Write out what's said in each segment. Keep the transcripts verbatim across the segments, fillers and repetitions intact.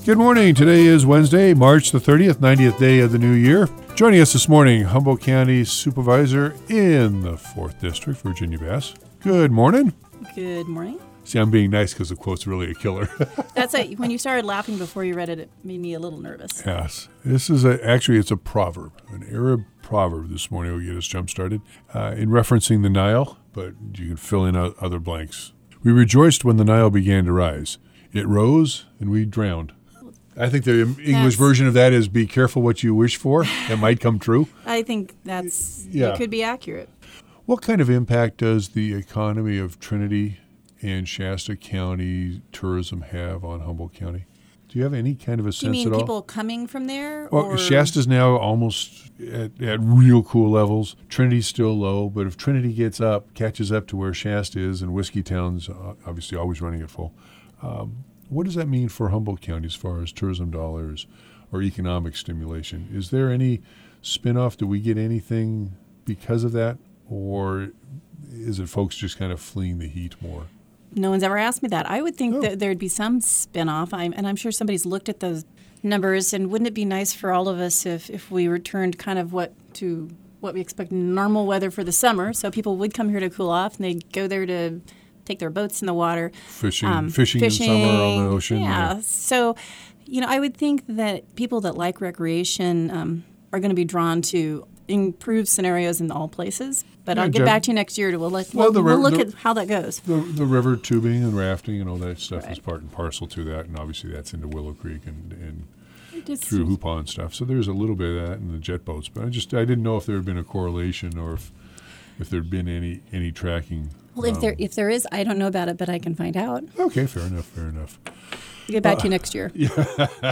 Good morning. Today is Wednesday, March the thirtieth, ninetieth day of the new year. Joining us this morning, Humboldt County Supervisor in the fourth District, Virginia Bass. Good morning. Good morning. See, I'm being nice because the quote's really a killer. That's a, when you started laughing before you read it, it made me a little nervous. Yes. This is a, actually, it's a proverb, an Arab proverb this morning will get us jump-started uh, in referencing the Nile, but you can fill in other blanks. We rejoiced when the Nile began to rise. It rose and we drowned. I think the English that's, version of that is be careful what you wish for. It might come true. I think that's, yeah. It could be accurate. What kind of impact does the economy of Trinity and Shasta County tourism have on Humboldt County? Do you have any kind of a sense at all? You mean at people all? coming from there? Well, or? Shasta's now almost at, at real cool levels. Trinity's still low, but if Trinity gets up, catches up to where Shasta is, and Whiskey Town's obviously always running it full, um, what does that mean for Humboldt County as far as tourism dollars or economic stimulation? Is there any spinoff? Do we get anything because of that? Or is it folks just kind of fleeing the heat more? No one's ever asked me that. I would think oh. that there'd be some spinoff, I'm, and I'm sure somebody's looked at those numbers. And wouldn't it be nice for all of us if, if we returned kind of what to what we expect normal weather for the summer? So people would come here to cool off, and they'd go there to take their boats in the water. Fishing, um, fishing, fishing in summer on the ocean. Yeah. yeah. So, you know, I would think that people that like recreation um, are going to be drawn to improved scenarios in all places. But yeah, I'll get Jeff, back to you next year. To, we'll, let, well, we'll, we'll look the, at how that goes. The, the river tubing and rafting and all that stuff right. is part and parcel to that. And obviously that's into Willow Creek and, and just, through Hoopaw and stuff. So there's a little bit of that in the jet boats. But I just I didn't know if there had been a correlation or if if there had been any, any tracking. Well, if um, there if there is, I don't know about it, but I can find out. Okay, fair enough, fair enough. We'll get back uh, to you next year. Yeah.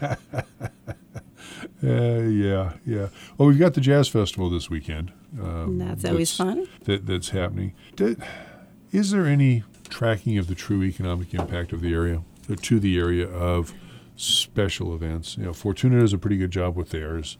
Uh, yeah, yeah. Well, we've got the Jazz Festival this weekend. Um, that's always that's, fun. That, that's happening. Did, is there any tracking of the true economic impact of the area, uh, to the area of special events? You know, Fortuna does a pretty good job with theirs.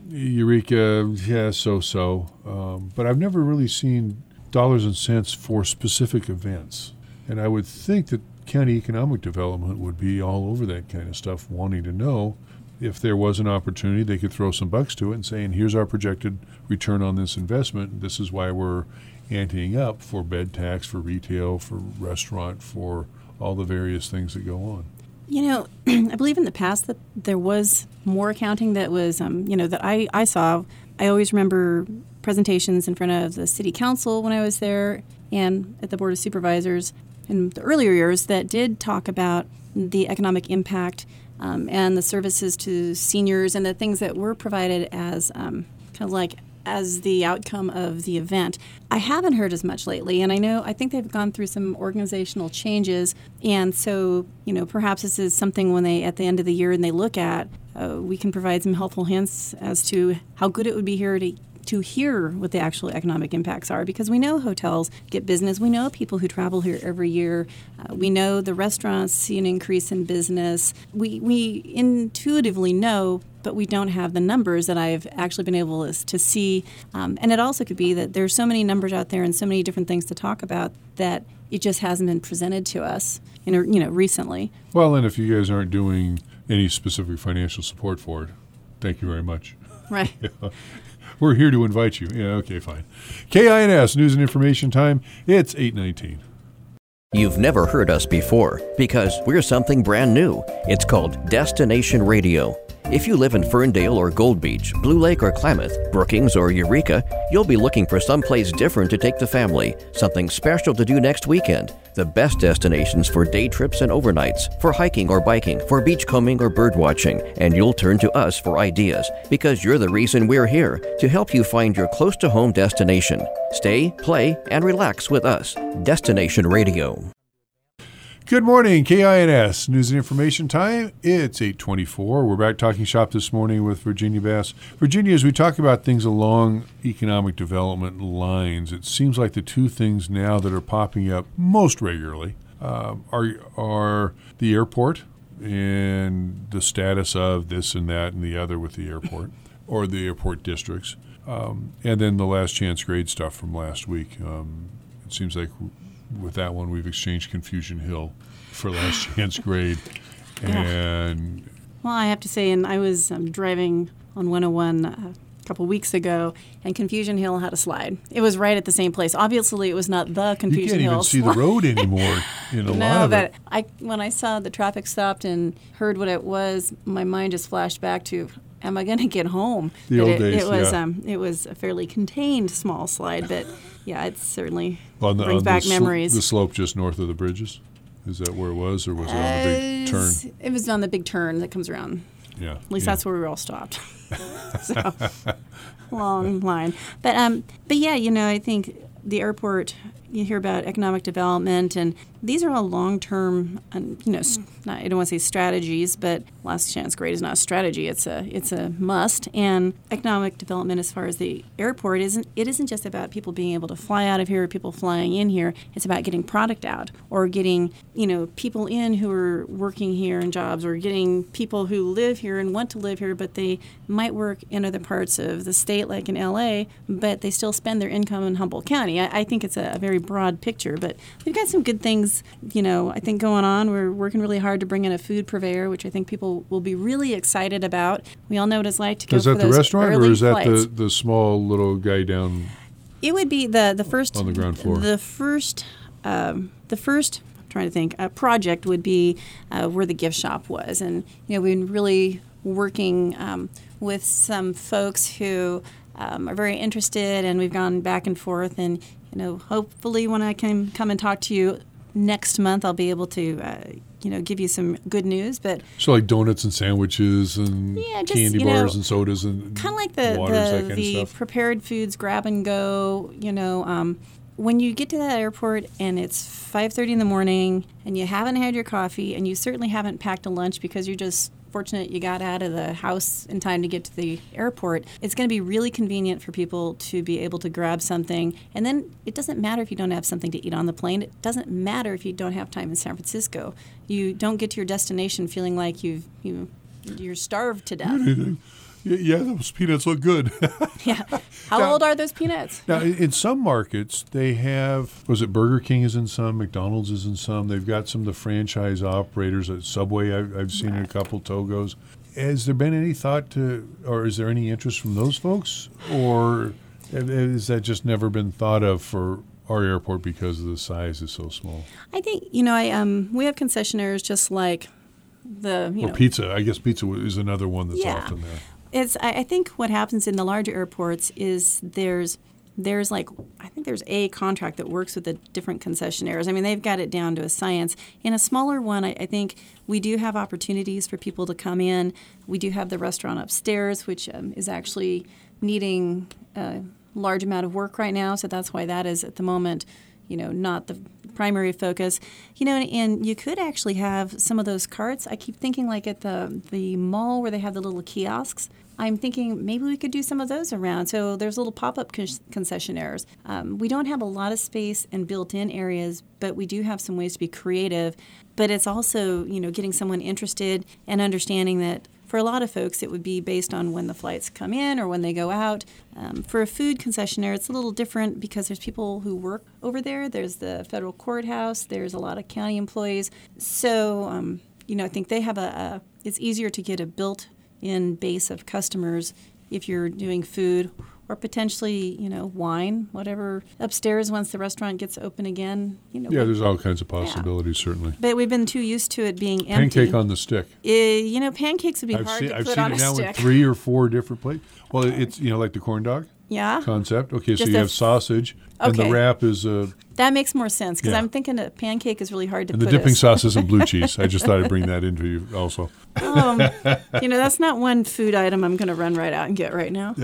Eureka, yeah, so-so. Um, but I've never really seen dollars and cents for specific events. And I would think that county economic development would be all over that kind of stuff, wanting to know if there was an opportunity, they could throw some bucks to it and saying, here's our projected return on this investment. This is why we're anteing up for bed tax, for retail, for restaurant, for all the various things that go on. You know, I believe in the past that there was more accounting that was, um, you know, that I, I saw. I always remember presentations in front of the city council when I was there and at the Board of Supervisors in the earlier years that did talk about the economic impact Um, and the services to seniors and the things that were provided as um, kind of like as the outcome of the event. I haven't heard as much lately, and I know I think they've gone through some organizational changes, and so you know perhaps this is something when they at the end of the year and they look at, uh, we can provide some helpful hints as to how good it would be here to. to hear what the actual economic impacts are, because we know hotels get business. We know people who travel here every year. Uh, we know the restaurants see an increase in business. We we intuitively know, but we don't have the numbers that I've actually been able to see. Um, and it also could be that there's so many numbers out there and so many different things to talk about that it just hasn't been presented to us, in, you know, recently. Well, and if you guys aren't doing any specific financial support for it, thank you very much. Right. Yeah. We're here to invite you. Yeah, okay, fine. K I N S, News and Information Time. It's eight nineteen. You've never heard us before because we're something brand new. It's called Destination Radio. If you live in Ferndale or Gold Beach, Blue Lake or Klamath, Brookings or Eureka, you'll be looking for someplace different to take the family, something special to do next weekend. The best destinations for day trips and overnights, for hiking or biking, for beachcombing or bird watching, and you'll turn to us for ideas because you're the reason we're here, to help you find your close-to-home destination. Stay, play, and relax with us. Destination Radio. Good morning, K I N S, News and Information Time. It's eight twenty-four. We're back talking shop this morning with Virginia Bass. Virginia, as we talk about things along economic development lines, it seems like the two things now that are popping up most regularly um, are, are the airport and the status of this and that and the other with the airport, or the airport districts, um, and then the last chance grade stuff from last week. Um, it seems like with that one, we've exchanged Confusion Hill for last chance grade. Yeah. And Well, I have to say, and I was um, driving on one oh one uh, a couple weeks ago, and Confusion Hill had a slide. It was right at the same place. Obviously, it was not the you Confusion can't Hill even see slide. the road anymore in a lot No, of but it. I when I saw the traffic stopped and heard what it was, my mind just flashed back to, am I going to get home? The But old it, days, it was yeah. um, it was a fairly contained small slide, but yeah, it certainly On the, brings on back the sl- memories. the slope just north of the bridges? Is that where it was, or was it on the big turn? Uh, It was on the big turn that comes around. Yeah. At least yeah. that's where we were all stopped. So, long line. But um, but yeah, you know, I think the airport. You hear about economic development, and these are all long-term. Um, you know, s- not, I don't want to say strategies, but last chance grade is not a strategy. It's a it's a must. And economic development, as far as the airport, isn't it isn't just about people being able to fly out of here, or people flying in here. It's about getting product out, or getting you know people in who are working here in jobs, or getting people who live here and want to live here, but they might work in other parts of the state, like in L A, but they still spend their income in Humboldt County. I, I think it's a, a very broad picture, but we've got some good things, you know, I think going on. We're working really hard to bring in a food purveyor, which I think people will be really excited about. We all know what it's like to go Is for that the those restaurant, or early is that flights. the, the small little guy down? It would be the the first On the ground floor. The first, um, the first. I'm trying to think. A project would be uh, where the gift shop was, and you know we've been really working um, with some folks who um, are very interested, and we've gone back and forth. And you know, hopefully, when I can come and talk to you next month, I'll be able to. Uh, you know, give you some good news, but So like donuts and sandwiches and Yeah, just, candy you know, bars and sodas and kind of like the waters, that the, kind the of stuff. prepared foods grab and go. You know, um, when you get to that airport and it's five thirty in the morning and you haven't had your coffee and you certainly haven't packed a lunch because you're just fortunate you got out of the house in time to get to the airport, it's going to be really convenient for people to be able to grab something. And then it doesn't matter if you don't have something to eat on the plane. It doesn't matter if you don't have time in San Francisco. You don't get to your destination feeling like you've you you're starved to death. Yeah, yeah, those peanuts look good. Yeah. How Now- old are those peanuts? Now, in in some markets, they have, was it Burger King is in some, McDonald's is in some. They've got some of the franchise operators at Subway. I've, I've seen a couple Togos. Has there been any thought to, or is there any interest from those folks? Or has that just never been thought of for our airport because the size is so small? I think, you know, I um we have concessionaires just like the, you Or know, pizza. I guess pizza is another one that's Yeah. often there. It's. I, I think what happens in the larger airports is there's there's like I think there's a contract that works with the different concessionaires. I mean, they've got it down to a science. In a smaller one, I, I think we do have opportunities for people to come in. We do have the restaurant upstairs, which um, is actually needing a large amount of work right now. So that's why that is at the moment, you know, not the primary focus. You know, and, and you could actually have some of those carts. I keep thinking like at the the mall where they have the little kiosks. I'm thinking maybe we could do some of those around. So there's little pop-up con- concessionaires. Um, we don't have a lot of space and built-in areas, but we do have some ways to be creative. But it's also, you know, getting someone interested and understanding that for a lot of folks, it would be based on when the flights come in or when they go out. Um, for a food concessionaire, it's a little different because there's people who work over there. There's the federal courthouse. There's a lot of county employees. So, um, you know, I think they have a, a it's easier to get a built-in base of customers if you're doing food or potentially, you know, wine, whatever, upstairs once the restaurant gets open again. You know, Yeah, but- there's all kinds of possibilities, certainly. but we've been too used to it being empty. Pancake on the stick. Uh, you know, pancakes would be I've hard seen, to I've put seen on it a now stick. with three or four different plates. Well, it's, you know, like the corn dog Yeah, concept. Okay, so Just you a have f- sausage, and the Okay. wrap is, uh, that makes more sense because Yeah. I'm thinking a pancake is really hard to and the put. dipping a, sauce isn't blue cheese. I just thought I'd bring that into you also. Um, you know, that's not one food item I'm going to run right out and get right now.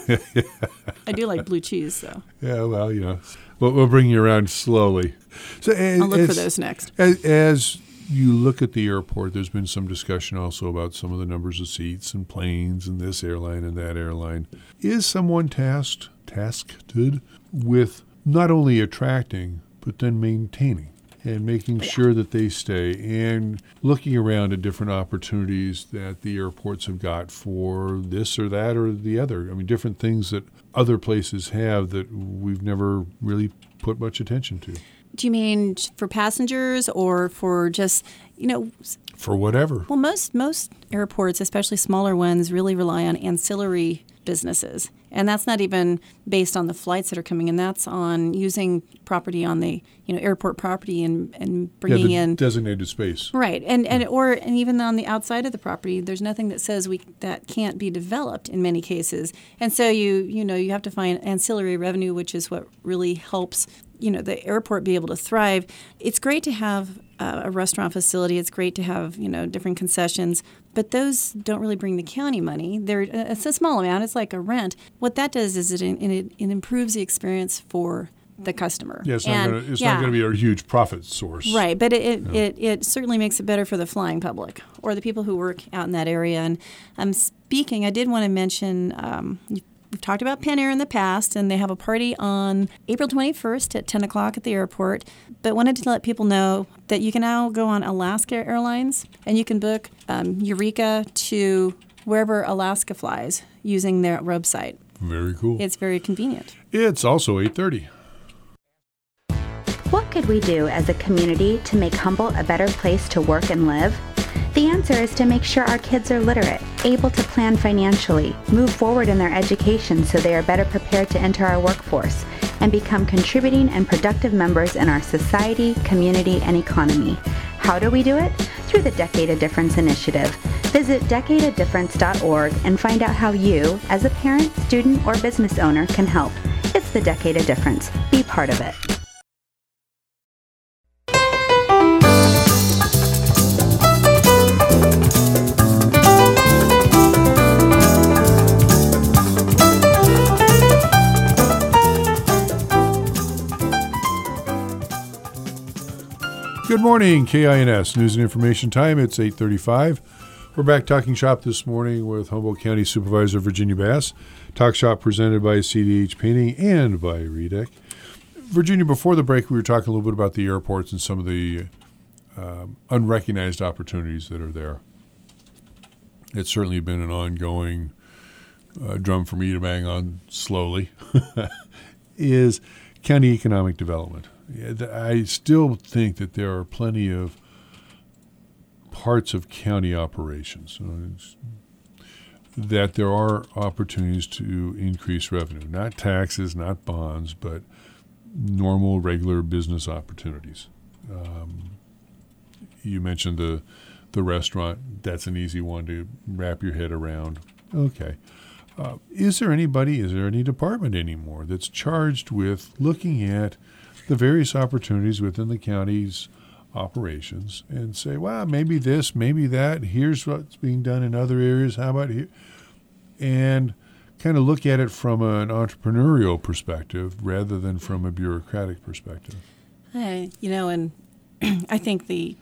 I do like blue cheese, so Yeah, well, you know, we'll, we'll bring you around slowly. So as, I'll look for as- those next. As, as you look at the airport, there's been some discussion also about some of the numbers of seats and planes and this airline and that airline. Is someone tasked, tasked with not only attracting, but then maintaining and making sure that they stay and looking around at different opportunities that the airports have got for this or that or the other? I mean, different things that other places have that we've never really put much attention to. Do you mean for passengers or for just, you know, for whatever. Well, most most airports, especially smaller ones, really rely on ancillary businesses. And that's not even based on the flights that are coming in. That's on using property on the, you know, airport property and, and bringing yeah, the in designated space. Right. And and or and even on the outside of the property, there's nothing that says we that can't be developed in many cases. And so you you know, you have to find ancillary revenue, which is what really helps, you know, the airport be able to thrive. It's great to have uh, a restaurant facility. It's great to have, you know, different concessions, but those don't really bring the county money. They're it's a small amount. It's like a rent. What that does is it it, it improves the experience for the customer. Yeah, it's not And, gonna, it's yeah. not going to be a huge profit source. Right, but it it, Yeah. it it certainly makes it better for the flying public or the people who work out in that area. And I'm speaking, I did want to mention, um, we've talked about Penn Air in the past, and they have a party on April twenty-first at ten o'clock at the airport. But wanted to let people know that you can now go on Alaska Airlines, and you can book um, Eureka to wherever Alaska flies using their website. Very cool. It's very convenient. It's also eight thirty. What could we do as a community to make Humboldt a better place to work and live? The answer is to make sure our kids are literate, able to plan financially, move forward in their education so they are better prepared to enter our workforce, and become contributing and productive members in our society, community, and economy. How do we do it? Through the Decade of Difference initiative. Visit decade of difference dot org and find out how you, as a parent, student, or business owner, can help. It's the Decade of Difference. Be part of it. Good morning, K I N S News and Information Time. It's eight thirty-five. We're back talking shop this morning with Humboldt County Supervisor Virginia Bass. Talk shop presented by C D H Painting and by Redec. Virginia, before the break, we were talking a little bit about the airports and some of the um, unrecognized opportunities that are there. It's certainly been an ongoing uh, drum for me to bang on slowly, is county economic development. I still think that there are plenty of parts of county operations uh, that there are opportunities to increase revenue. Not taxes, not bonds, but normal, regular business opportunities. Um, you mentioned the the restaurant. That's an easy one to wrap your head around. Okay. Uh, is there anybody, is there any department anymore that's charged with looking at the various opportunities within the county's operations and say, well, maybe this, maybe that, here's what's being done in other areas, how about here? And kind of look at it from an entrepreneurial perspective rather than from a bureaucratic perspective. Uh, you know, and I think the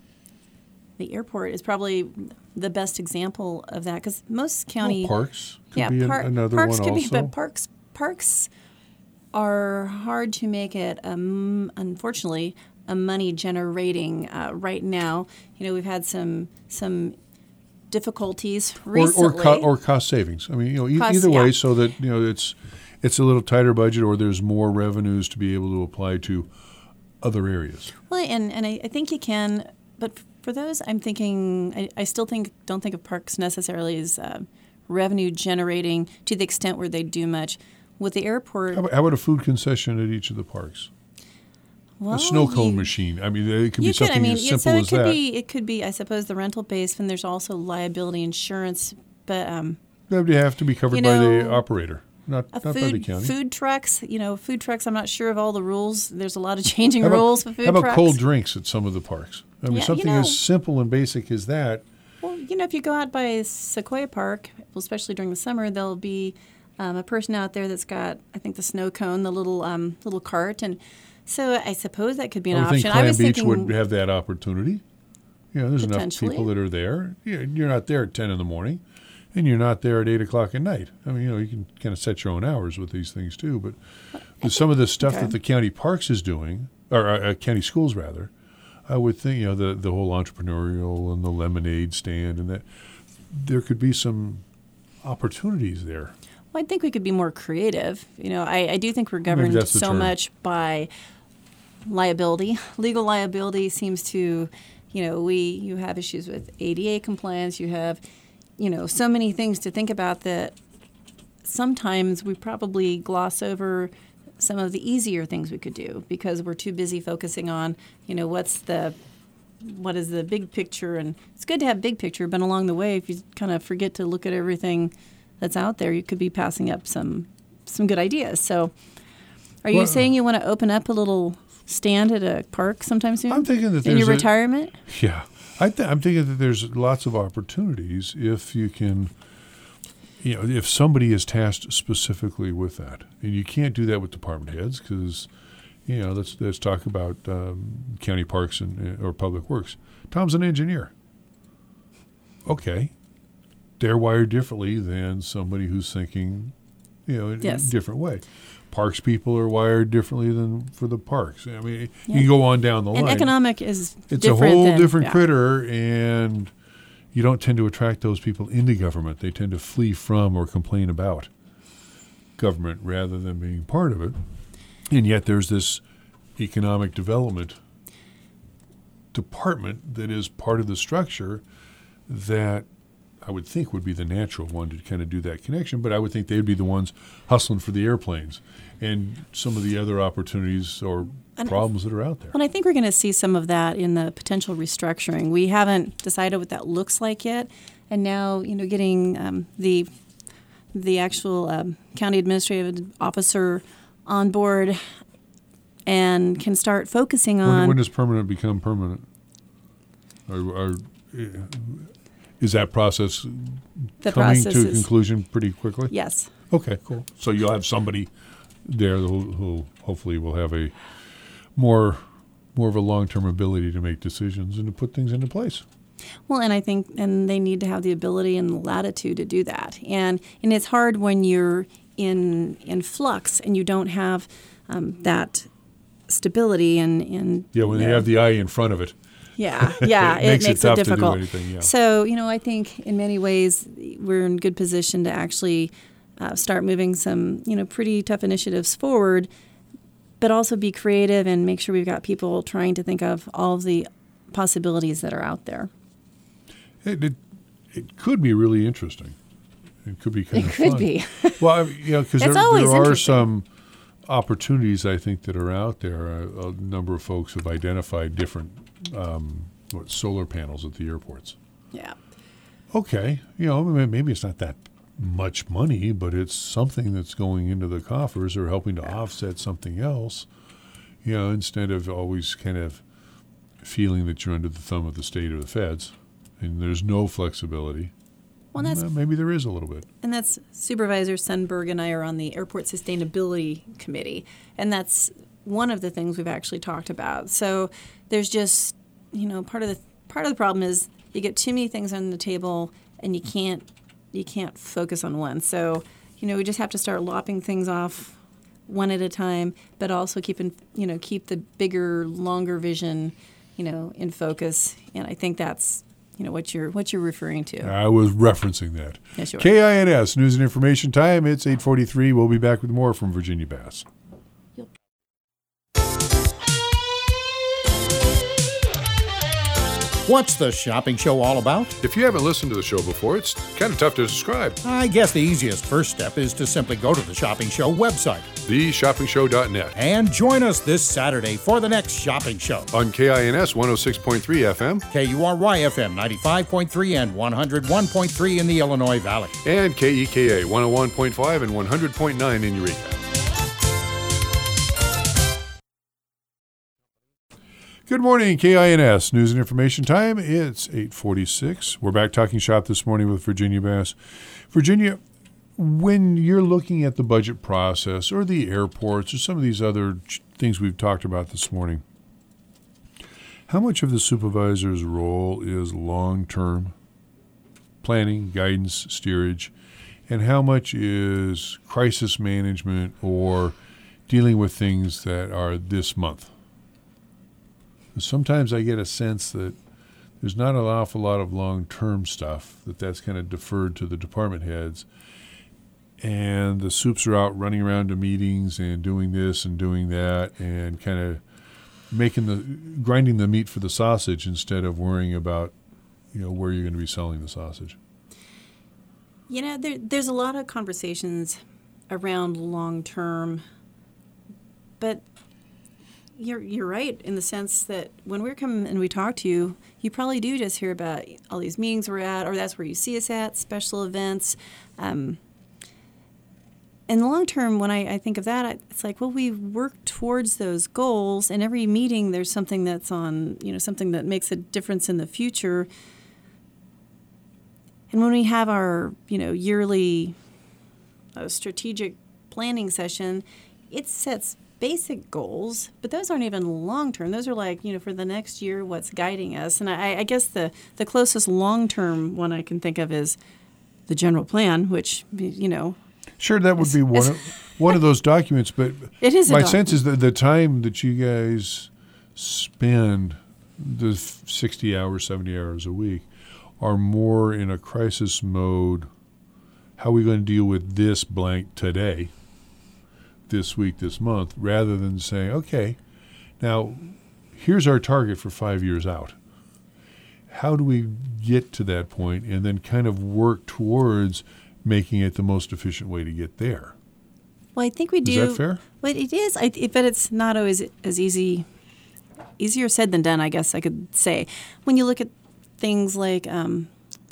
the airport is probably the best example of that because most county well, parks could yeah, be an, par- another parks one could also. be, but parks parks are hard to make it. Um, unfortunately, a money generating uh, right now. You know, we've had some some difficulties recently. Or or, co- or cost savings. I mean, you know, e- Cost, either way, yeah. so that you know it's it's a little tighter budget, or there's more revenues to be able to apply to other areas. Well, and and I, I think you can, but for those, I'm thinking, I, I still think don't think of parks necessarily as uh, revenue generating to the extent where they do much. With the airport, How about, how about a food concession at each of the parks? well, a snow cone you- machine. I mean, it could You be something I mean, as yeah, simple so it as could that. be. It could be. I suppose the rental base, and there's also liability insurance. But um, That would have to be covered You by the know, operator, not, a not by the food county. food trucks. You know, food trucks. I'm not sure of all the rules. There's a lot of changing how about, rules for food how about trucks. cold drinks at some of the parks? I mean, Yeah, you something know- as simple and basic as that. Well, you know, if you go out by Sequoia Park, well, especially during the summer, there'll be um, a person out there that's got, I think, the snow cone, the little um, little cart, and so I suppose that could be an I would option. think I Clam was Beach thinking, would have that opportunity. You know, there's enough Potentially. people that are there. Yeah, you're not there at ten in the morning, and you're not there at eight o'clock at night. I mean, you know, you can kind of set your own hours with these things too. But with some of the stuff okay. that the county parks is doing, or uh, county schools rather, I would think, you know, the the whole entrepreneurial and the lemonade stand and that there could be some opportunities there. well, I think we could be more creative. You know, I, I do think we're governed that's the so term. much by liability. Legal liability seems to, you know, we you have issues with A D A compliance. You have, you know, so many things to think about that sometimes we probably gloss over some of the easier things we could do because we're too busy focusing on, you know, what's the what is the big picture. And it's good to have big picture, but along the way, if you kind of forget to look at everything that's out there, you could be passing up some some good ideas. So are you well, saying you want to open up a little stand at a park sometime soon? I'm thinking that in there's your a, retirement? Yeah. I th- I'm thinking that there's lots of opportunities if you can, you know, if somebody is tasked specifically with that. And you can't do that with department heads because, you know, let's let's talk about um, county parks and or public works. Tom's an engineer. Okay. They're wired differently than somebody who's thinking, you know, in Yes. a different way. Parks people are wired differently than for the parks. I mean, Yeah. you can go on down the And line. economic is It's a different whole than, different yeah. critter, and you don't tend to attract those people into government. They tend to flee from or complain about government rather than being part of it. And yet there's this economic development department that is part of the structure that I would think would be the natural one to kind of do that connection, but I would think they'd be the ones hustling for the airplanes and some of the other opportunities or And- problems that are out there. And I think we're going to see some of that in the potential restructuring. We haven't decided what that looks like yet, and now you know, getting um, the the actual um, county administrative officer on board and can start focusing on. When, when does permanent become permanent? Or, or, is that process the coming process to a is- conclusion pretty quickly? Yes. Okay, cool. So you'll have somebody there who, who hopefully will have a more more of a long-term ability to make decisions and to put things into place. Well, and I think, and they need to have the ability and the latitude to do that. And and it's hard when you're in in flux and you don't have um, that stability and and Yeah, when you they know, have the eye in front of it. yeah, yeah, It it, makes makes it it, tough to do difficult. anything, yeah. So you know, I think in many ways we're in good position to actually uh, start moving some you know pretty tough initiatives forward, but also be creative and make sure we've got people trying to think of all of the possibilities that are out there. It, it, it could be really interesting. It could be kind It of could fun. be. Well, I, you know, because It's there, always there are interesting. some opportunities I think that are out there. A, a number of folks have identified different um, what solar panels at the airports. Yeah. Okay, you know, may- maybe it's not that much money, but it's something that's going into the coffers or helping to offset something else. You know, instead of always kind of feeling that you're under the thumb of the state or the feds, and there's no flexibility. Well, that's Well, maybe there is a little bit. And that's Supervisor Sundberg and I are on the Airport Sustainability Committee, and that's one of the things we've actually talked about. So there's just, you know, part of the part of the problem is you get too many things on the table, and you can't you can't focus on one. So you know, we just have to start lopping things off one at a time, but also keeping you know keep the bigger, longer vision, you know, in focus. And I think that's you know what you're what you're referring to. I was referencing that. Yes, you are. K I N S, News and Information Time. It's eight forty-three. We'll be back with more from Virginia Bass. What's the shopping show all about? If you haven't listened to the show before, it's kind of tough to describe. I guess the easiest first step is to simply go to the Shopping Show website the shopping show dot net. and join us this Saturday for the next shopping show. On K I N S one oh six point three F M K U R Y F M ninety-five point three and one oh one point three in the Illinois Valley. and K E K A one oh one point five and one hundred point nine in Eureka. Good morning, K I N S News and Information Time. It's eight forty-six. We're back talking shop this morning with Virginia Bass. Virginia, when you're looking at the budget process or the airports or some of these other ch- things we've talked about this morning, how much of the supervisor's role is long-term planning, guidance, steerage, and how much is crisis management or dealing with things that are this month? Sometimes I get a sense that there's not an awful lot of long-term stuff, that that's kind of deferred to the department heads. And the soups are out running around to meetings and doing this and doing that and kind of, making the grinding the meat for the sausage instead of worrying about, you know, where you're going to be selling the sausage. You know, there, there's a lot of conversations around long term, but you're you're right in the sense that when we come and we talk to you, you probably do just hear about all these meetings we're at, or that's where you see us at, special events. Um, in the long term, when I, I think of that, I, it's like, well, we work towards those goals, and every meeting there's something that's on, you know, something that makes a difference in the future. And when we have our, you know, yearly uh, strategic planning session, it sets basic goals, but those aren't even long-term. Those are like, you know, for the next year, what's guiding us. And I, I guess the, the closest long-term one I can think of is the general plan, which, you know. Sure, that would be one of, one of those documents, but it is my doc- sense is that the time that you guys spend, the sixty hours, seventy hours a week, are more in a crisis mode. How are we going to deal with this blank today, this week, this month, rather than saying, okay, now here's our target for five years out. How do we get to that point and then kind of work towards making it the most efficient way to get there? Well, I think we do. Is that fair? Well, it is, I, it, but it's not always as easy, easier said than done, I guess I could say. When you look at things like um,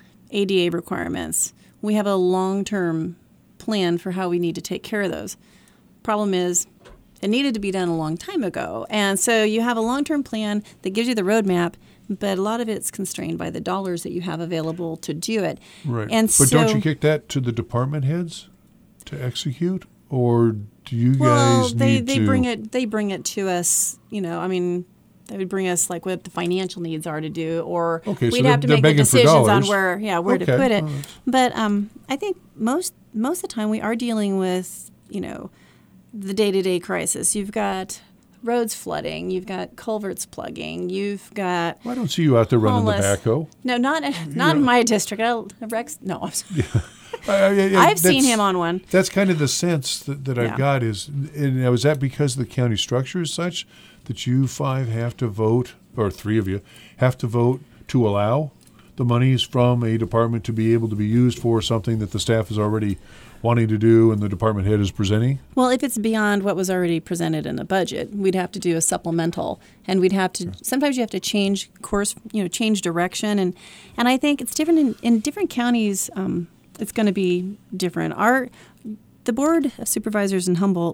A D A requirements, we have a long-term plan for how we need to take care of those. Problem is, it needed to be done a long time ago. And so you have a long-term plan that gives you the roadmap, but a lot of it's constrained by the dollars that you have available to do it. Right. And but so, don't you kick that to the department heads to execute? Or do you well, guys they, need they to... bring it they bring it to us, you know, I mean, they would bring us like what the financial needs are to do, or Okay, so we'd they're- have to they're make the begging for decisions on dollars. where, yeah, where Okay, to put it. all right. But um, I think most most of the time we are dealing with, you know, the day-to-day crisis. You've got roads flooding, you've got culverts plugging, you've got Well, I don't see you out there running the homeless. backhoe. No, not not in my district. I'll, Rex, no, I'm sorry. I, I, I, I've seen that's- him on one. That's kind of the sense that, that I've Yeah. got is, and now is that because the county structure is such that you five have to vote, or three of you have to vote to allow the monies from a department to be able to be used for something that the staff is already wanting to do and the department head is presenting? Well, if it's beyond what was already presented in the budget, we'd have to do a supplemental, and we'd have to. Sometimes you have to change course, you know, change direction, and and I think it's different in, in different counties. Um, it's going to be different. Our the board of supervisors in Humboldt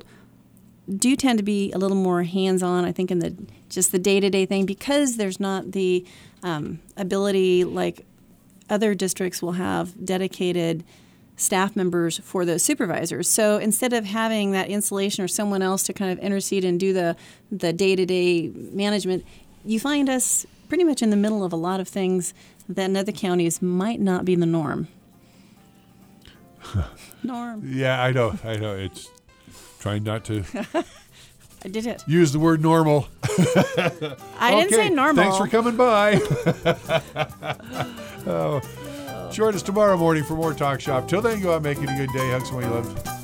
do tend to be a little more hands-on, I think, in the just the day-to-day thing, because there's not the um, ability like other districts will have dedicated staff members for those supervisors. So instead of having that installation or someone else to kind of intercede and do the the day-to-day management, you find us pretty much in the middle of a lot of things that in other counties might not be the norm. Norm. Yeah, I know. I know. It's trying not to I did it. use the word normal. I didn't say Okay, normal. Thanks for coming by. oh. Join us tomorrow morning for more Talk Shop. Till then, go out and make it a good day. Hug someone you love.